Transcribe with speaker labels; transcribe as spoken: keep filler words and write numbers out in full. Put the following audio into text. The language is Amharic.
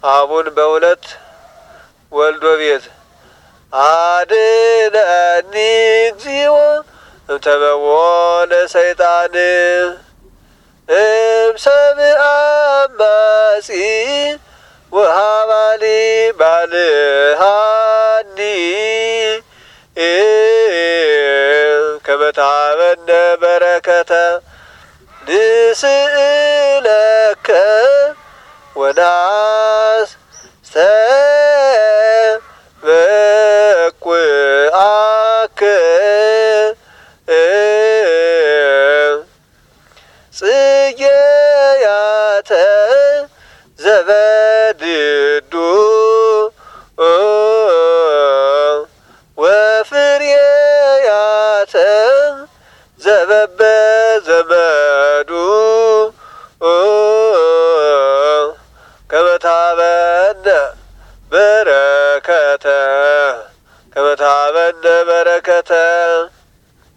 Speaker 1: አቡን በሁለት ወልዶ ቤት አድነኒ እግዚኦ እምተበዎ ለሰይጣን እምሰብአ አማጺ ወሃባሊ ባልሃኒ ከመታበነ በረከተ ንስእለከ ወናስተበቁአከ ጽጌያተ ዘበድዱ ወፍሬያተ ዘበበዘመዱ ከመታበነ በረከተ ከመታበነ በረከተ